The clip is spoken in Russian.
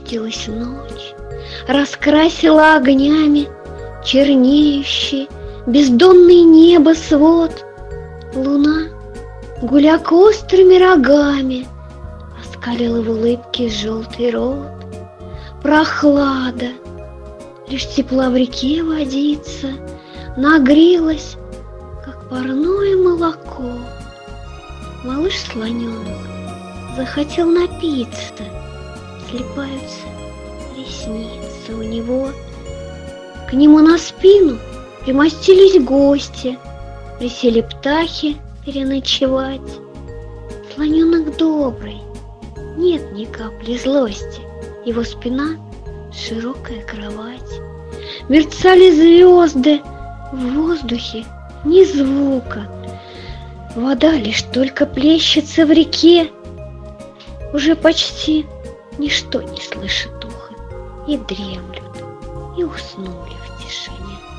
Спустилась ночь, раскрасила огнями чернеющий бездонный небо свод. Луна, гуля острыми рогами, оскалила в улыбке желтый рот. Прохлада, лишь тепла в реке водица, нагрелась, как парное молоко. Малыш-слоненок захотел напиться, слипаются ресницы у него. К нему на спину примостились гости, присели птахи переночевать. Слоненок добрый, нет ни капли злости, его спина — широкая кровать. Мерцали звезды, в воздухе ни звука, вода лишь только плещется в реке. Уже почти ничто не слышит ухо, и дремлют, и уснули в тишине.